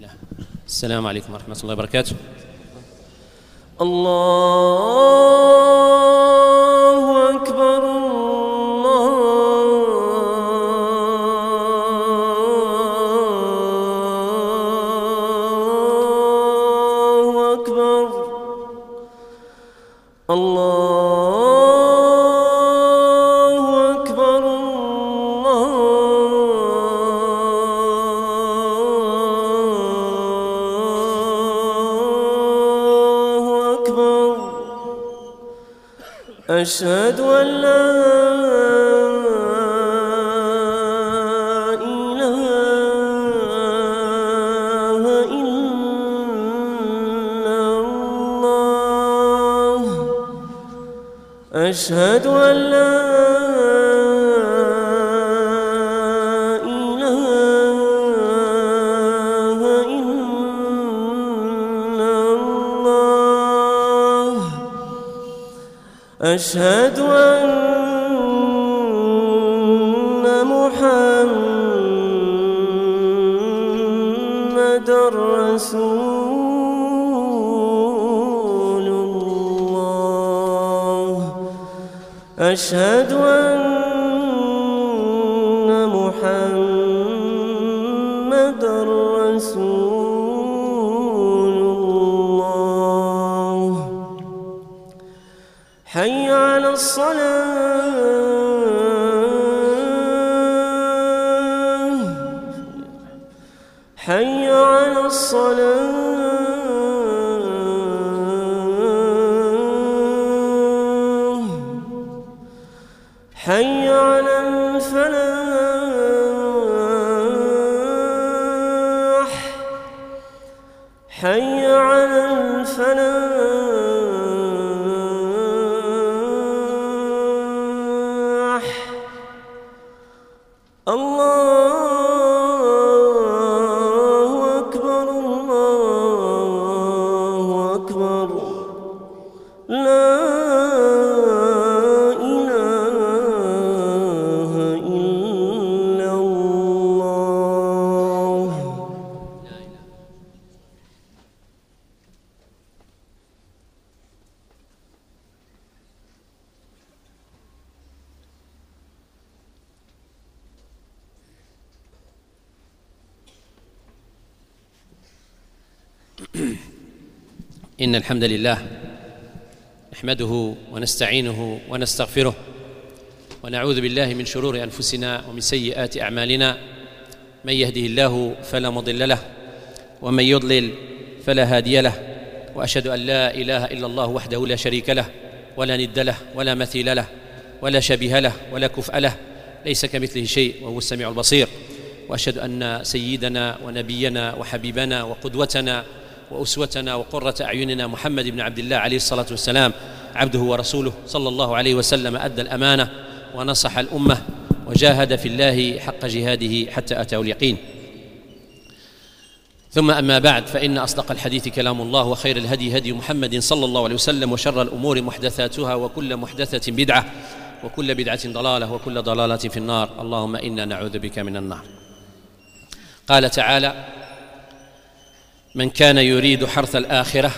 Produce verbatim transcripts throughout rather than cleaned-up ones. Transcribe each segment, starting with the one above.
الله. السلام عليكم ورحمة الله وبركاته. الله أكبر الله أكبر الله أكبر الله أكبر. أشهد أن لا إله إلا الله. أشهد أن لا إله إلا الله. أشهد أن محمدًا رسول الله. أشهد أن محمدًا رسول الله. حي على الصلاة. حي على الصلاة. حي على الفلاح. حي على الفلاح. الله أكبر الله أكبر. لا إله إلا الله. إن الحمد لله نحمده ونستعينه ونستغفره ونعوذ بالله من شرور أنفسنا ومن سيئات أعمالنا. من يهده الله فلا مضل له ومن يضلل فلا هادي له. وأشهد أن لا إله إلا الله وحده لا شريك له ولا ند له ولا مثيل له ولا شبيه له ولا كفء له، ليس كمثله شيء وهو السميع البصير. وأشهد أن سيدنا ونبينا وحبيبنا وقدوتنا وأسوتنا وقرة أعيننا محمد بن عبد الله عليه الصلاة والسلام عبده ورسوله صلى الله عليه وسلم أدى الأمانة ونصح الأمة وجاهد في الله حق جهاده حتى أتاه اليقين. ثم أما بعد، فإن أصدق الحديث كلام الله، وخير الهدي هدي محمد صلى الله عليه وسلم، وشر الأمور محدثاتها، وكل محدثة بدعة، وكل بدعة ضلالة، وكل ضلالة في النار. اللهم إنا نعوذ بك من النار. قال تعالى: من كان يريد حرث الآخرة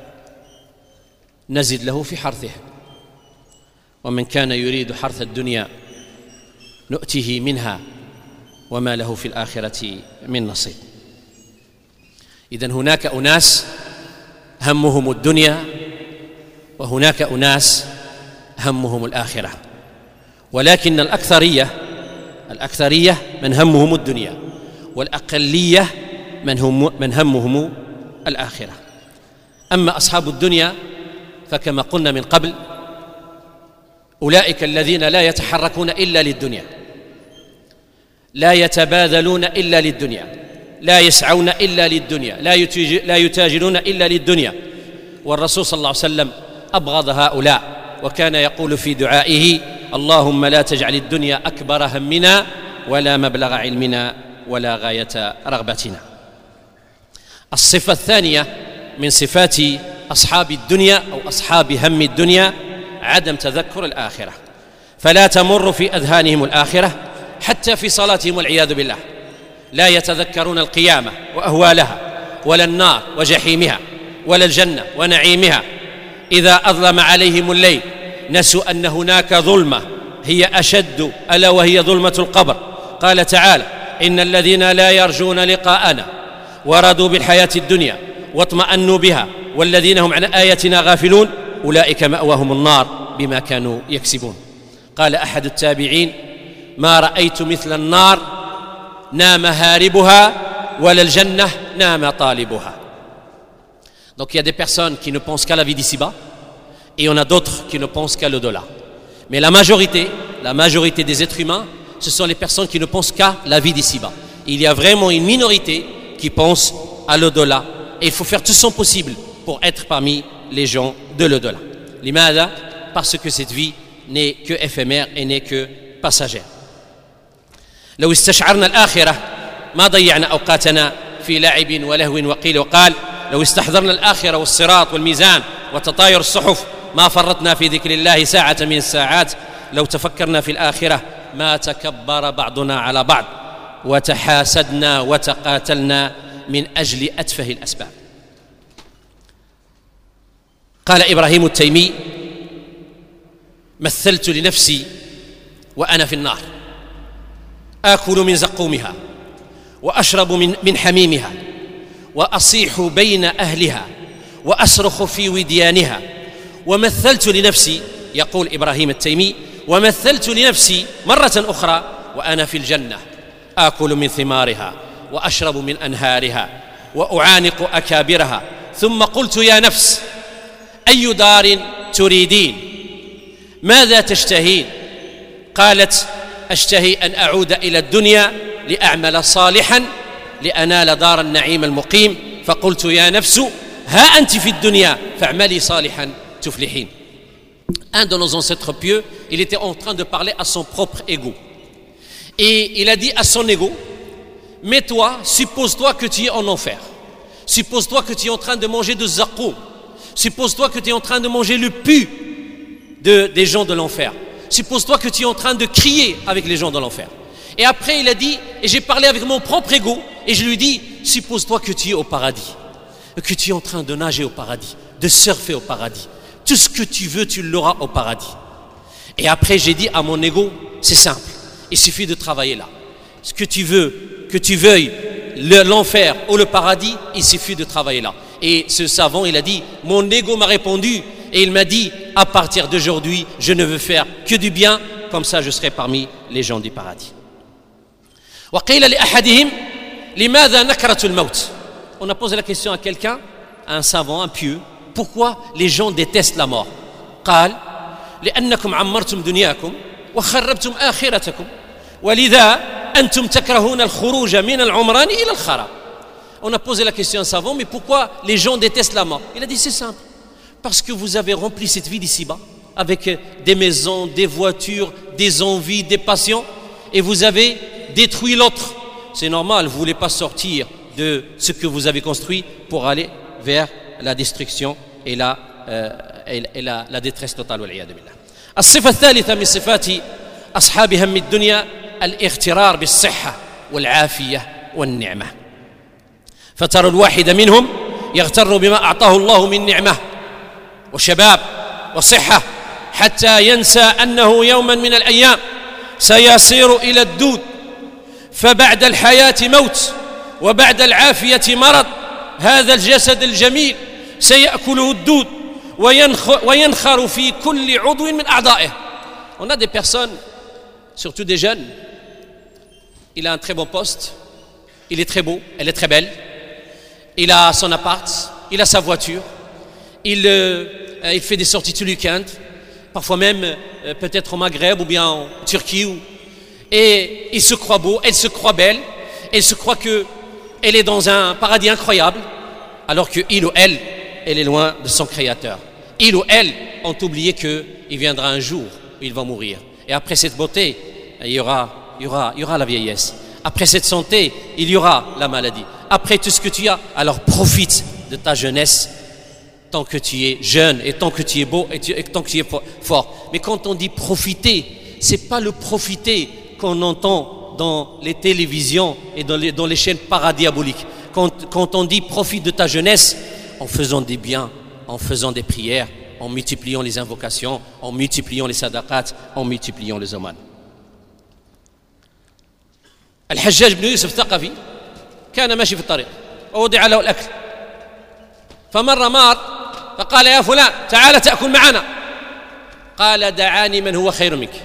نزد له في حرثه، ومن كان يريد حرث الدنيا نؤته منها وما له في الآخرة من نصيب. إذن هناك أناس همهم الدنيا، وهناك أناس همهم الآخرة، ولكن الأكثرية الأكثرية من همهم الدنيا، والأقلية من هم من همهم الآخرة. أما أصحاب الدنيا فكما قلنا من قبل، أولئك الذين لا يتحركون إلا للدنيا، لا يتباذلون إلا للدنيا، لا يسعون إلا للدنيا، لا يتاجرون إلا للدنيا. والرسول صلى الله عليه وسلم أبغض هؤلاء، وكان يقول في دعائه: اللهم لا تجعل الدنيا أكبر همنا ولا مبلغ علمنا ولا غاية رغبتنا. الصفة الثانية من صفات أصحاب الدنيا أو أصحاب هم الدنيا عدم تذكر الآخرة، فلا تمر في أذهانهم الآخرة حتى في صلاتهم والعياذ بالله. لا يتذكرون القيامة وأهوالها، ولا النار وجحيمها ولا الجنة ونعيمها إذا أظلم عليهم الليل نسوا أن هناك ظلمة هي أشد ألا وهي ظلمة القبر. قال تعالى إن الذين لا يرجون لقاءنا ورضوا بالحياة الدنيا واطمأنوا بها والذين هم عن آياتنا غافلون أولئك مأواهم النار بما كانوا يكسبون. قال أحد التابعين ما رأيت مثل النار نام هاربها ولا الجنة نام طالبها. Donc il y a des personnes qui ne pensent qu'à la vie d'ici-bas et on a d'autres qui ne pensent qu'à l'au-delà. Mais la majorité, la majorité des êtres humains, ce sont les personnes qui ne pensent qu'à la vie d'ici-bas. Il y a vraiment une minorité qui pense à l'au-delà et il faut faire tout son possible pour être parmi les gens de l'au-delà. Limada, parce que cette vie n'est que éphémère et n'est que passagère. لو استشعرنا الآخرة ما ضيعنا أوقاتنا في لعب ولهو وقيل وقال. لو استحضرنا الآخرة والصراط والميزان وتطاير الصحف ما فرطنا في ذكر الله ساعة من الساعات. لو تفكرنا في الآخرة ما تكبر بعضنا على بعض وتحاسدنا وتقاتلنا من أجل أتفه الأسباب. قال إبراهيم التيمي مثلت لنفسي وأنا في النار آكل من زقومها وأشرب من, من حميمها وأصيح بين أهلها وأصرخ في وديانها ومثلت لنفسي يقول إبراهيم التيمي ومثلت لنفسي مرة أخرى وأنا في الجنة آكل من ثمارها وأشرب من أنهارها وأعانق أكابرها ثم قلت يا نفس أي دار تريدين ماذا تشتهين؟ قالت أشتهي أن أعود إلى الدنيا لأعمل صالحا لأنال دار النعيم المقيم. فقلت يا نفس ها أنت في الدنيا فاعملي صالحا تفلحين. Un de nos ancêtres pieux, il était en train de parler à son propre ego. Et il a dit à son ego, mais toi, suppose-toi que tu es en enfer. Suppose-toi que tu es en train de manger de zaqoum. Suppose-toi que tu es en train de manger le pu de, des gens de l'enfer. Suppose-toi que tu es en train de crier avec les gens de l'enfer. Et après il a dit, et j'ai parlé avec mon propre ego, et je lui dis, suppose-toi que tu es au paradis, que tu es en train de nager au paradis, de surfer au paradis. Tout ce que tu veux, tu l'auras au paradis. Et après j'ai dit à mon ego, c'est simple, il suffit de travailler là. Ce que tu veux, que tu veuilles l'enfer ou le paradis, il suffit de travailler là. Et ce savant, il a dit, mon ego m'a répondu, et il m'a dit, à partir d'aujourd'hui, je ne veux faire que du bien, comme ça je serai parmi les gens du paradis. وقيل لأحدهم لماذا نكرة الموت. On a posé la question à quelqu'un, à un savant, un pieux, pourquoi les gens détestent la mort. قال لأنكم عمرتم دنياكم وخربتم آخرتكم ولذا أنتم تكرهون الخروج من العمران إلى الخراب. On a posé la question à un savant, mais pourquoi les gens détestent la mort? Il a dit c'est simple, parce que vous avez rempli cette vie d'ici-bas avec des maisons, des voitures, des envies, des passions, et vous avez détruit l'autre. C'est normal, vous ne voulez pas sortir de ce que vous avez construit pour aller vers la destruction et la, euh, et la, la détresse totale. الصفة الثالثة من صفات أصحاب هم الدنيا الاغترار بالصحة والعافية والنعمة. فترى الواحد منهم يغتر بما أعطاه الله من نعمة وشباب وصحة حتى ينسى أنه يوما من الأيام سيصير إلى الدود فبعد الحياة موت وبعد العافية مرض. هذا الجسد الجميل سيأكله الدود وينخر في كل عضو من أعضائه. On a des personnes, surtout des jeunes, il a un très bon poste, il est très beau, elle est très belle, il a son appart, il a sa voiture, il, euh, il fait des sorties tous les week-ends, parfois même euh, peut-être au Maghreb ou bien en Turquie, ou, et il se croit beau, elle se croit belle, elle se croit qu'elle est dans un paradis incroyable, alors qu'il ou elle, elle est loin de son Créateur. Il ou elle ont oublié qu'il viendra un jour où il va mourir. Et après cette beauté, il y aura, il y aura, il y aura la vieillesse. Après cette santé, il y aura la maladie. Après tout ce que tu as, alors profite de ta jeunesse tant que tu es jeune et tant que tu es beau et, tu, et tant que tu es fort. Mais quand on dit profiter, c'est pas le profiter qu'on entend dans les télévisions et dans les, dans les chaînes paradiaboliques. quand, quand on dit profite de ta jeunesse, en faisant des biens, en faisant des prières, en multipliant les invocations, en multipliant les sadaqat, en multipliant les aumônes. الحجاج بن يوسف الثقفي كان ماشي في الطريق ووضع له الأكل فمر مار فقال يا فلان تعال تأكل معنا قال دعاني من هو خير منك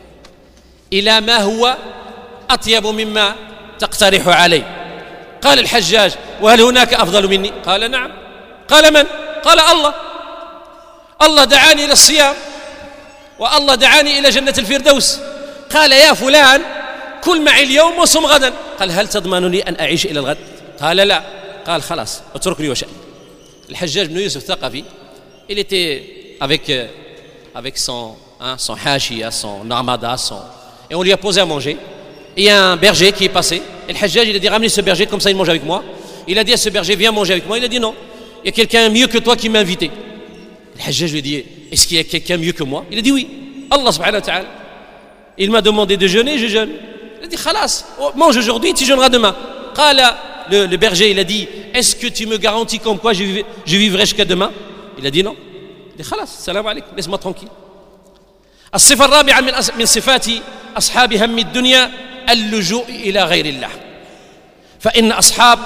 إلى ما هو أطيب مما تقترح علي قال الحجاج وهل هناك أفضل مني قال نعم قال من قال الله الله دعاني إلى الصيام والله دعاني إلى جنة الفردوس قال يا فلان كل معي اليوم وصم غدا قال هل تضمنني أن أعيش إلى الغد قال لا قال خلاص اتركني وشأني الحجاج بن يوسف الثقفي il était avec avec son hein, son hachia son armada son et on lui a posé à manger et il y a un berger qui est passé et le Hajjaj il a dit ramenez ce berger comme ça il mange avec moi il a dit à ce berger viens manger avec moi il a dit non il y a quelqu'un mieux que toi qui m'a invité le Hajjaj lui a dit est-ce qu'il y a quelqu'un mieux que moi il a dit oui Allah subhanahu wa ta'ala il m'a demandé de jeûner je jeûne il a dit khalas mange aujourd'hui tu jeûneras demain qala le, le berger il a dit est-ce que tu me garantis comme quoi je, vivrai, je vivrai jusqu'à demain il a dit non il a dit khalas salam alaikum laisse-moi tranquille الصفة الرابعة من من صفات أصحاب هم الدنيا اللجوء إلى غير الله فإن أصحاب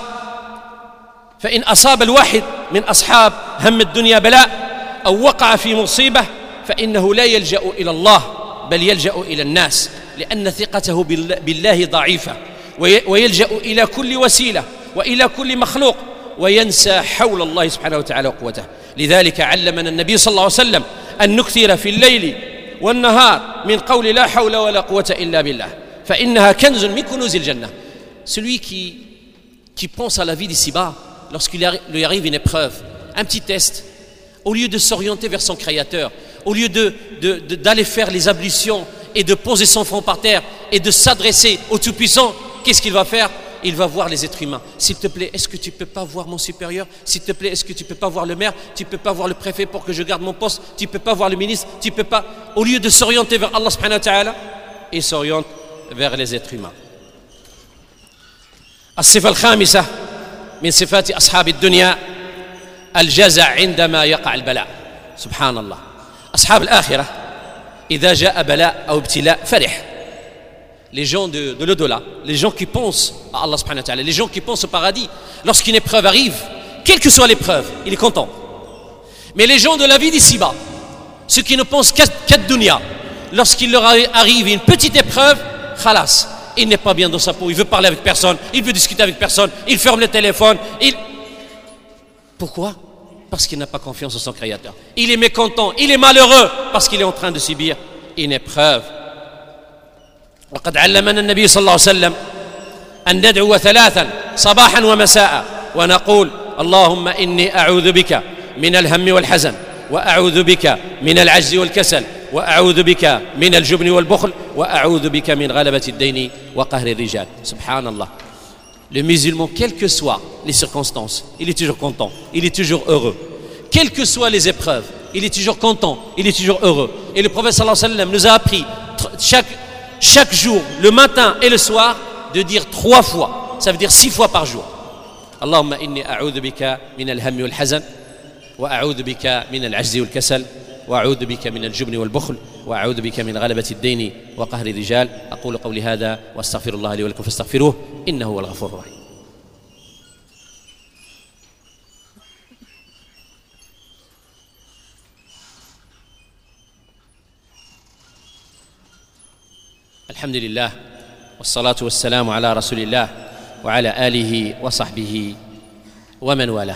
فإن أصاب الواحد من أصحاب هم الدنيا بلاء أو وقع في مصيبة فإنه لا يلجأ إلى الله بل يلجأ إلى الناس لأن ثقته بالله ضعيفة ويلجأ إلى كل وسيلة وإلى كل مخلوق وينسى حول الله سبحانه وتعالى وقوته لذلك علمنا النبي صلى الله عليه وسلم أن نكثر في الليل والنهار من قول لا حول ولا قوة إلا بالله فإنها كنز من كنوز الجنة celui qui qui pense à la vie d'ici-bas lorsqu'il lui arrive une épreuve un petit test au lieu de s'orienter vers son créateur au lieu de, de, de d'aller faire les ablutions et de poser son front par terre et de s'adresser au Tout-Puissant qu'est-ce qu'il va faire il va voir les êtres humains. S'il te plaît, est-ce que tu ne peux pas voir mon supérieur? S'il te plaît, est-ce que tu ne peux pas voir le maire? Tu ne peux pas voir le préfet pour que je garde mon poste? Tu ne peux pas voir le ministre? Tu ne peux pas... Au lieu de s'orienter vers Allah subhanahu wa ta'ala, il s'oriente vers les êtres humains. الصفة الخامسة من صفات أصحاب الدنيا الجزع عندما يقع البلاء سبحان الله أصحاب الآخرة إذا جاء بلاء أو ابتلاء فرح les gens de, de l'au-delà, les gens qui pensent à Allah subhanahu wa ta'ala, les gens qui pensent au paradis, lorsqu'une épreuve arrive, quelle que soit l'épreuve, il est content. Mais les gens de la vie d'ici-bas, ceux qui ne pensent qu'à, qu'à dunya, lorsqu'il leur arrive une petite épreuve, khalas, il n'est pas bien dans sa peau, il veut parler avec personne, il veut discuter avec personne, il ferme le téléphone. Il... Pourquoi? Parce qu'il n'a pas confiance en son créateur. Il est mécontent, il est malheureux parce qu'il est en train de subir une épreuve. وقد علمنا النبي صلى الله عليه وسلم أن ندعو ثلاثا صباحا ومساء ونقول اللهم إني أعوذ بك من الهم والحزن وأعوذ بك من العجز والكسل وأعوذ بك من الجبن والبخل وأعوذ بك من غلبة الدين وقهر الرجال سبحان الله. Le musulman, quelles que soient les circonstances, il est toujours content, il est toujours heureux. Quelles que soient les épreuves, il est toujours content, il est toujours heureux. Et le prophète sallallahu alayhi wa sallam nous a appris chaque chaque jour, le matin et le soir, de dire trois fois. Ça veut dire six fois par jour. Allahumma inni a'udhu bika min al-hammi wal-hazan wa a'udhu bika min al-ajzi wal-kasal wa a'udhu bika min al-jubni wal-bukhl wa a'udhu bika min ghalabati ad-dayni wa qahri ar-rijal. aqulu qawli hadha wa astaghfirullah li wa lakum fastaghfiruhu innahu huwal ghafurur rahim. الحمد لله والصلاة والسلام على رسول الله وعلى آله وصحبه ومن والاه.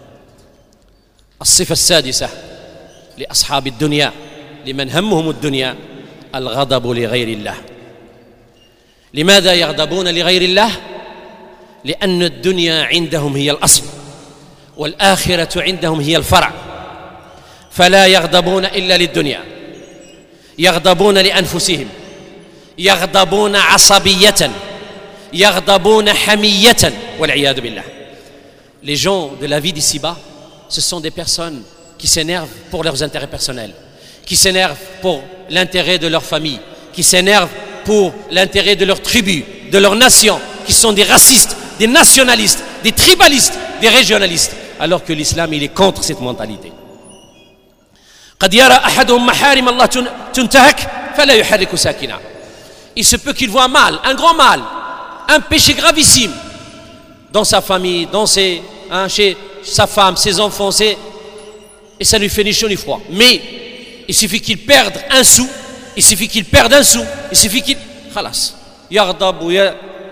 الصفة السادسة لأصحاب الدنيا لمن همهم الدنيا الغضب لغير الله. لماذا يغضبون لغير الله؟ لأن الدنيا عندهم هي الأصل والآخرة عندهم هي الفرع فلا يغضبون إلا للدنيا يغضبون لأنفسهم يغضبون عصبية يغضبون حمية والعياذ بالله. Les gens de la vie d'ici-bas, ce sont des personnes qui s'énervent pour leurs intérêts personnels, qui s'énervent pour l'intérêt de leur famille, qui s'énervent pour l'intérêt de leur tribu, de leur nation, qui sont des racistes, des nationalistes, des tribalistes, des régionalistes, alors que l'islam il est contre cette mentalité. قد يرى أحدهم محارم الله تنتهك فلا يحرك ساكنا. Il se peut qu'il voit mal, un grand mal, un péché gravissime dans sa famille, dans ses, hein, chez sa femme, ses enfants, ses... et ça lui fait ni chaud ni froid. Mais il suffit qu'il perde un sou, il suffit qu'il perde un sou, il suffit qu'il... خلاص يغضب وي...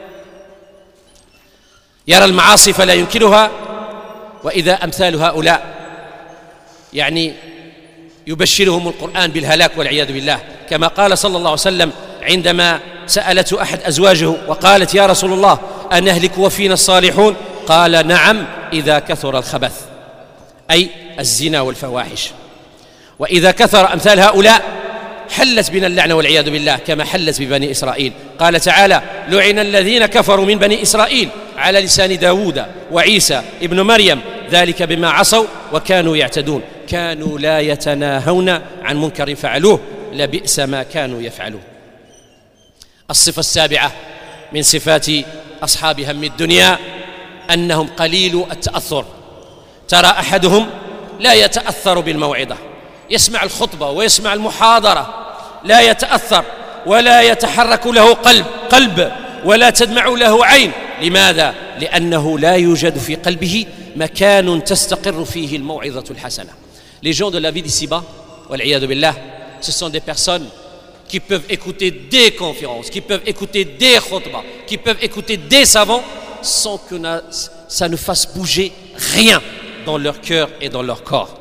يرى المعاصي فلا ينكرها وإذا أمثال هؤلاء يعني يبشرهم القرآن بالهلاك والعياذ بالله، كما قال صلى الله عليه وسلم عندما سألته أحد أزواجه وقالت يا رسول الله أنهلك وفينا الصالحون؟ قال نعم إذا كثر الخبث، أي الزنا والفواحش. وإذا كثر أمثال هؤلاء حلت بنا اللعنة والعياذ بالله كما حلت ببني إسرائيل. قال تعالى لعن الذين كفروا من بني إسرائيل على لسان داود وعيسى ابن مريم ذلك بما عصوا وكانوا يعتدون كانوا لا يتناهون عن منكر فعلوه لبئس ما كانوا يفعلون. الصفة السابعة من صفات أصحاب هم الدنيا أنهم قليل التأثر. ترى أحدهم لا يتأثر بالموعظة، يسمع الخطبة ويسمع المحاضرة لا يتأثر ولا يتحرك له قلب قلب ولا تدمع له عين. لماذا؟ لأنه لا يوجد في قلبه مكان تستقر فيه الموعظة الحسنة. Les gens de la vie d'ici-bas, والعياذ بالله, ce sont des personnes qui peuvent écouter des conférences, qui peuvent écouter des khutbas, qui peuvent écouter des savants sans que ça ne fasse bouger rien dans leur cœur et dans leur corps.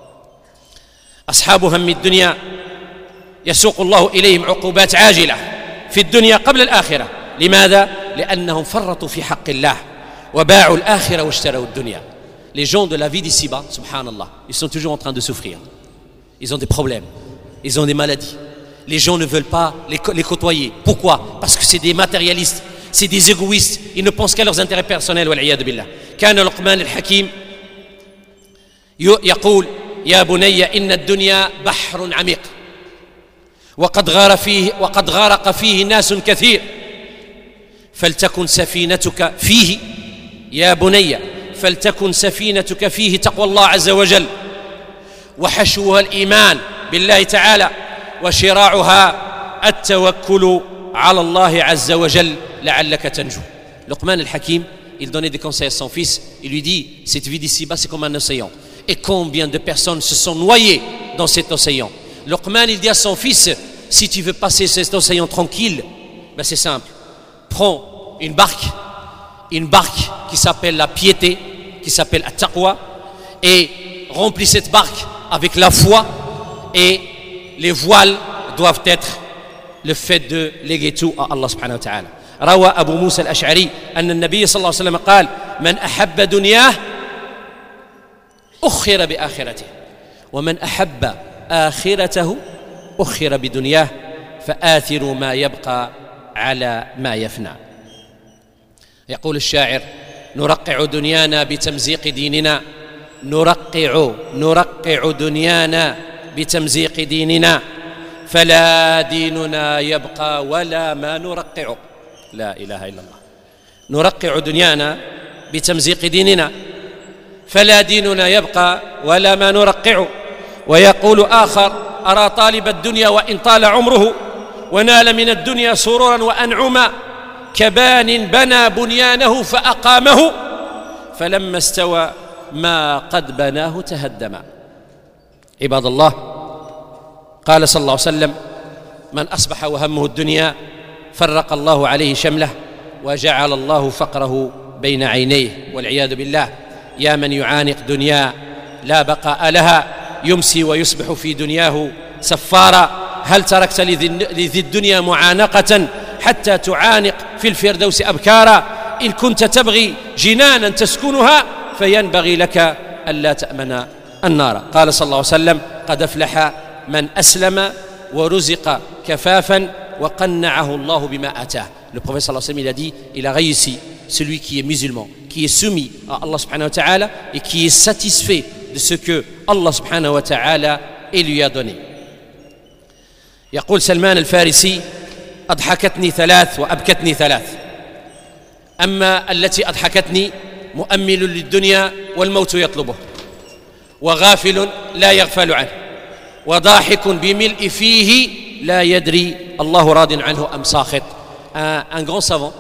أصحاب هم الدنيا يسوق الله إليهم عقوبات عاجلة في الدنيا قبل الآخرة. لماذا؟ لأنهم فرطوا في حق الله وباعوا الآخرة واشتروا الدنيا. Les gens de la vie d'ici-bas, subhanallah, ils sont toujours en train de souffrir. Ils ont des problèmes, ils ont des maladies. Les gens ne veulent pas les, les côtoyer. Pourquoi? Parce que c'est des matérialistes, c'est des égoïstes. Ils ne pensent qu'à leurs intérêts personnels. والعياذ بالله. كان لقمان الحكيم يقول يا بني إن الدنيا بحر عميق وقد غار فيه وقد غرق فيه ناس كثير فلتكن سفينتك فيه يا بني فلتكن سفينتك فيه تقوى الله عز وجل وحشوها الإيمان بالله تعالى وشراعها التوكل على الله عز وجل لعلك تنجو. Luqman al-Hakim, il donnait des conseils à son fils. Il lui dit, cette vie d'ici-bas, c'est comme un océan. Et combien de personnes se sont noyées dans cet océan. Luqman, il dit à son fils, si tu veux passer cet océan tranquille, ben c'est simple. Prends une barque, une barque qui s'appelle la piété, qui s'appelle at-taqwa, et remplis cette barque avec la foi, et les voiles doivent être le fait de léguer tout à Allah subhanahu wa ta'ala. روى أبو موسى الأشعري أن النبي صلى الله عليه وسلم قال من أحب دنياه أخر بآخرته ومن أحب آخرته أخر بدنياه فآثروا ما يبقى على ما يفنى. يقول الشاعر نرقع دنيانا بتمزيق ديننا نرقع نرقع دنيانا بتمزيق ديننا فلا ديننا يبقى ولا ما نرقع. لا إله إلا الله. نرقع دنيانا بتمزيق ديننا فلا ديننا يبقى ولا ما نرقع. ويقول آخر أرى طالب الدنيا وإن طال عمره ونال من الدنيا سرورا وأنعما كبان بنى بنيانه فأقامه فلما استوى ما قد بناه تهدم. عباد الله، قال صلى الله عليه وسلم من أصبح وهمه الدنيا فرق الله عليه شمله وجعل الله فقره بين عينيه والعياذ بالله. يا من يعانق دنيا لا بقاء لها يمسي ويصبح في دنياه سفارا هل تركت لذي الدنيا معانقة حتى تعانق في الفردوس أبكارا إن كنت تبغي جنانا تسكنها فينبغي لك ألا تأمن النار. قال صلى الله عليه وسلم قد أفلح من أسلم ورزق كفافا وقنعه الله بما آتاه. Le prophète sallallahu alayhi wa sallam, il a dit, il a réussi celui qui est musulman, qui est soumis à Allah subhanahu wa ta'ala et qui est satisfait de ce que Allah subhanahu wa ta'ala lui a donné. يقول سلمان الفارسي أضحكتني ثلاث وأبكتني ثلاث. أما التي أضحكتني مؤمل للدنيا والموت يطلبه، وغافل لا يغفل عنه، وضاحك بملء فيه لا يدري الله راض عنه أم ساخط. Un, un grand savant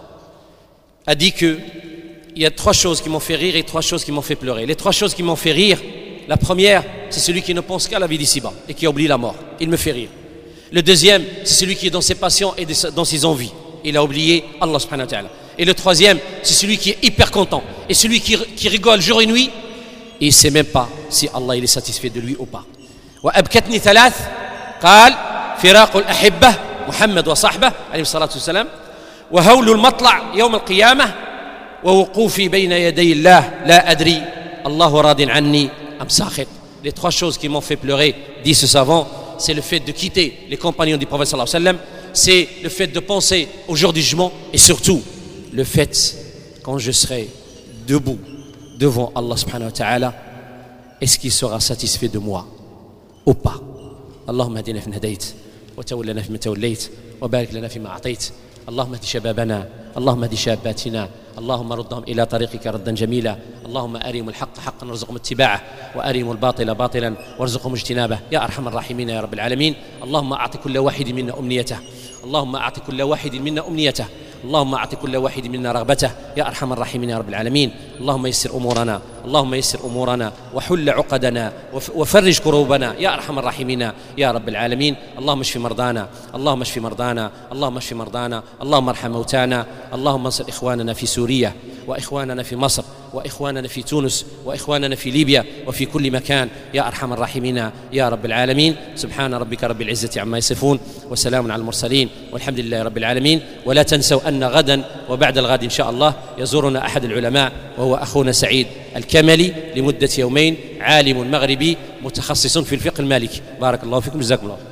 a dit que il y a trois choses qui m'ont fait rire et trois choses qui m'ont fait pleurer. Les trois choses qui m'ont fait rire, la première, c'est celui qui ne pense qu'à la vie d'ici-bas et qui oublie la mort. Il me fait rire. Le deuxième, c'est celui qui est dans ses passions et dans ses envies. Il a oublié Allah subhanahu wa ta'ala. Et le troisième, c'est celui qui est hyper content et celui qui, qui rigole jour et nuit et il ne sait même pas si Allah il est satisfait de lui ou pas. وأبكتني ثلاث قال فراق الأحبة محمد وصحبه عليه الصلاة والسلام وهول المطلع يوم القيامة ووقوفي بين يدي الله لا أدري الله راض عني أم ساخط. Les trois choses qui m'ont fait pleurer, dit ce savant, c'est le fait de quitter les compagnons du prophète sallallahu alayhi wa sallam, c'est le fait de penser au jour du jugement et surtout le fait quand je serai debout devant Allah subhanahu wa ta'ala, est-ce qu'il sera satisfait de moi ou pas. اللهم اهدنا فيمن هديت وتولنا فيمن توليت وبارك لنا فيما أعطيت. اللهم اهد شبابنا، اللهم اهد شاباتنا، اللهم ردهم إلى طريقك ردا جميلا. اللهم أرهم الحق حقا وارزقهم اتباعه وأرهم الباطل باطلا وارزقهم اجتنابه يا أرحم الراحمين يا رب العالمين. اللهم أعط كل واحد منا أمنيته، اللهم أعط كل واحد منا أمنيته، اللهم أعط كل واحد منا رغبته يا أرحم الراحمين يا رب العالمين. اللهم يسر أمورنا، اللهم يسر أمورنا وحل عقدنا وفرج كروبنا يا أرحم الراحمين يا رب العالمين. اللهم اشف مرضانا، اللهم اشف مرضانا، اللهم اشف مرضانا، اللهم ارحم موتانا، اللهم انصر إخواننا في سوريا وإخواننا في مصر وإخواننا في تونس وإخواننا في ليبيا وفي كل مكان يا أرحم الراحمين يا رب العالمين. سبحان ربك رب العزة عما يصفون وسلام على المرسلين والحمد لله رب العالمين. ولا تنسوا أن غدا وبعد الغد إن شاء الله يزورنا أحد العلماء وهو أخونا سعيد الكملي لمدة يومين، عالم مغربي متخصص في الفقه المالكي. بارك الله فيكم، جزاكم الله.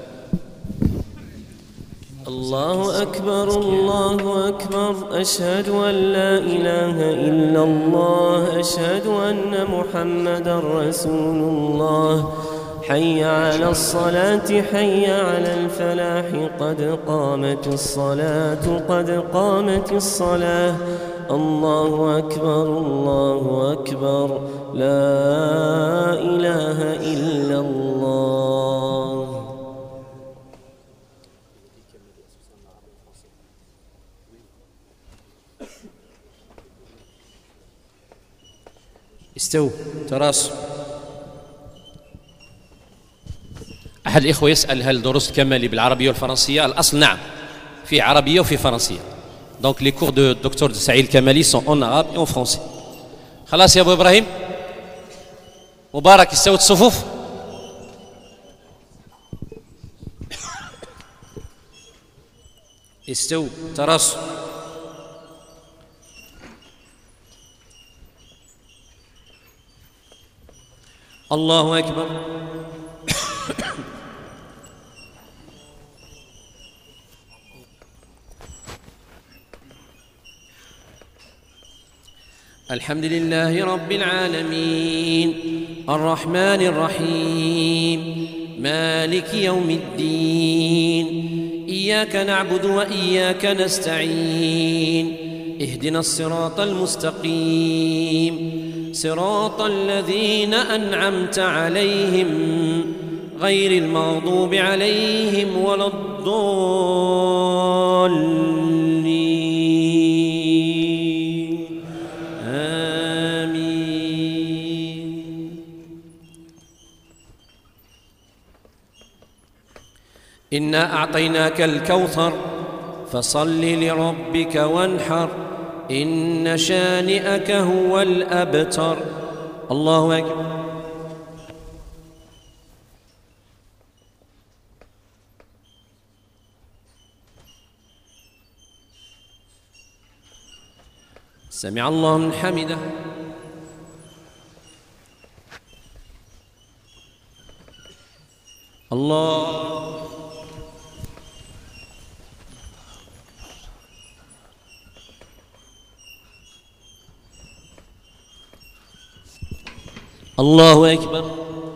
الله أكبر الله أكبر، أشهد أن لا إله إلا الله، أشهد أن محمدا رسول الله. حي على الصلاة حي على الفلاح، قد قامت الصلاة قد قامت الصلاة. الله أكبر الله أكبر، لا إله إلا الله. استووا تراصوا. أحد الإخوة يسأل هل درست كمالي بالعربية والفرنسية؟ الأصل نعم، في عربية وفي فرنسية. Donc les cours de docteur de Saïd Kamali sont en arabe et en français. خلاص يا أبو إبراهيم مبارك، استوت الصفوف. استووا تراصوا. الله أكبر. الحمد لله رب العالمين الرحمن الرحيم مالك يوم الدين، إياك نعبد وإياك نستعين، اهدنا الصراط المستقيم، صراط الذين أنعمت عليهم غير المغضوب عليهم ولا الضالين، آمين. إنا أعطيناك الكوثر فصل لربك وانحر، إن شانئك هو الأبتر. الله أكبر. سمع الله من حمده. الله الله أكبر.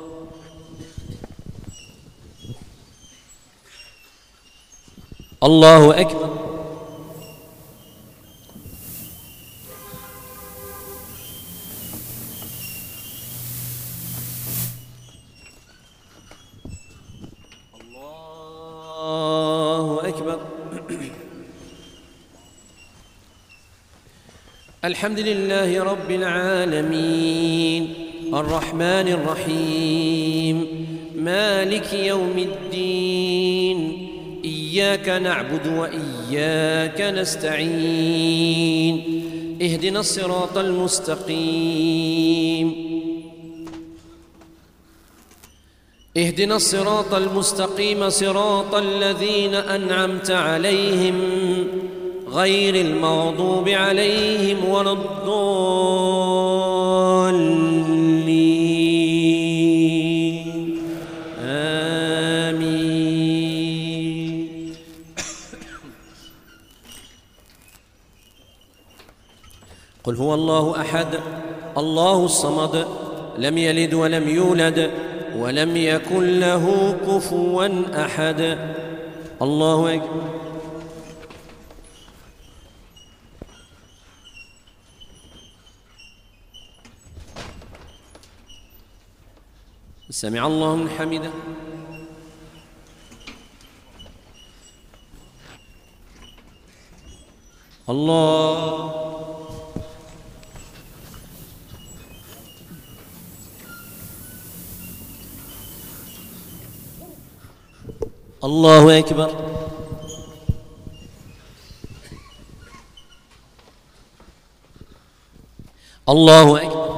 الله أكبر. الحمد لله رب العالمين الرحمن الرحيم مالك يوم الدين إياك نعبد وإياك نستعين اهدنا الصراط المستقيم اهدنا الصراط المستقيم صراط الذين أنعمت عليهم غير المغضوب عليهم ولا الضالين آمين. قل هو الله أحد الله الصمد لم يلد ولم يولد ولم يكن له كفوا أحد. الله أكبر. سمع الله من حمده. الله الله أكبر. الله أكبر.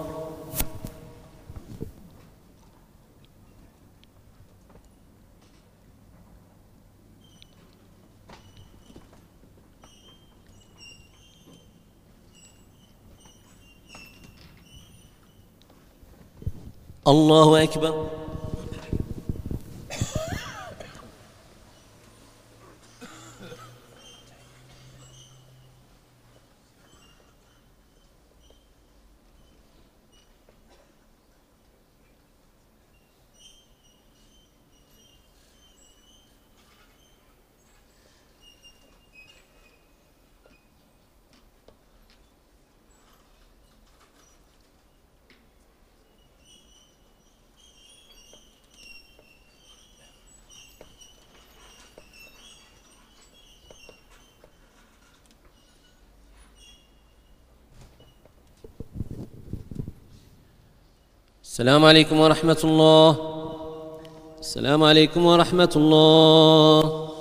الله أكبر. السلام عليكم ورحمة الله. السلام عليكم ورحمة الله.